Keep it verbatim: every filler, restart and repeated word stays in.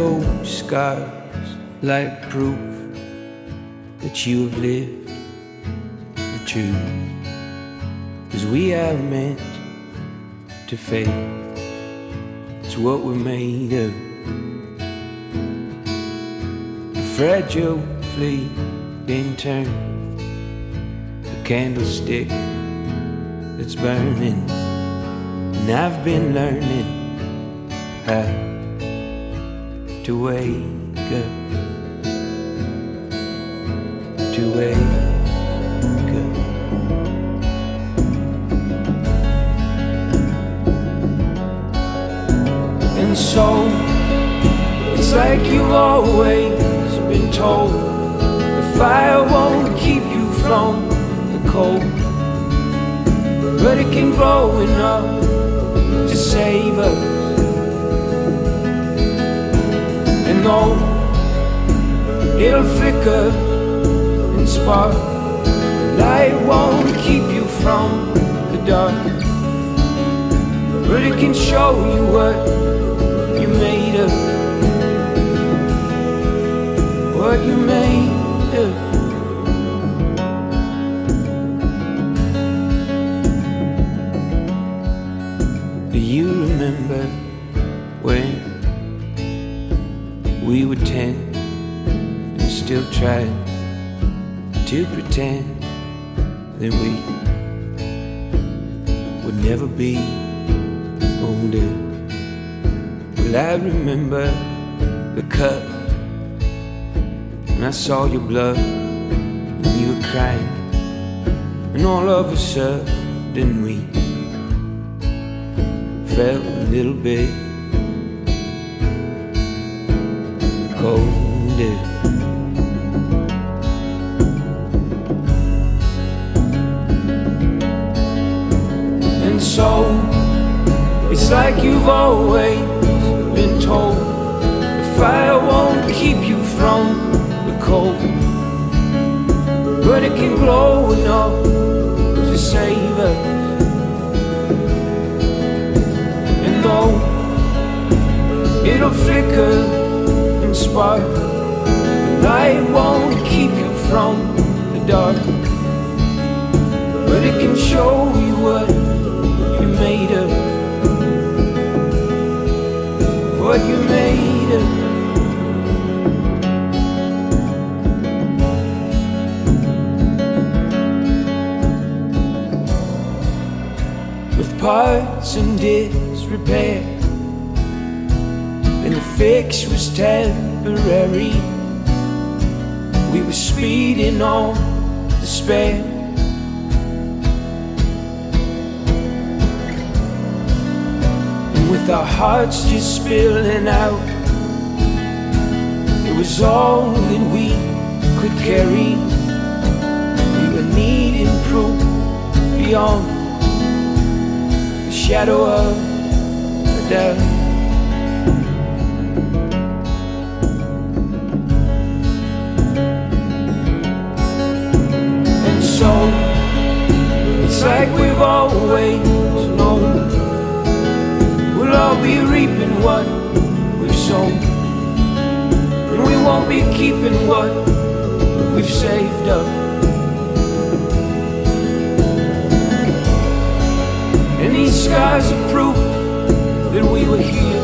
those scars like proof that you have lived the truth. 'Cause we are meant to fade, it's what we're made of. A fragile, fleeting turn, a candlestick that's burning. And I've been learning how to wake up, to wake up. And so it's like you've always been told, the fire won't keep you from the cold, but it can grow enough to save us. And though it'll flicker and spark, the light won't keep you from the dark, but it can show you what you're made of, what you're made of. Do you remember when we were ten and still tried to pretend that we would never be older? Well, I remember the cut, and I saw your blood, and you were crying, and all of a sudden we felt a little bit colder. And so it's like you've always been told, the fire won't keep you from the cold, but it can glow enough to save us. And though it'll flicker and spark, the light won't keep you from the dark, but it can show you what you're made of, what you're made of. With parts in disrepair, and the fix was temporary, we were speeding on despair. And with our hearts just spilling out, it was all that we could carry. We were needing proof beyond the shadow of a doubt. So it's like we've always known, we'll all be reaping what we've sown, and we won't be keeping what we've saved up. And these scars are proof that we were here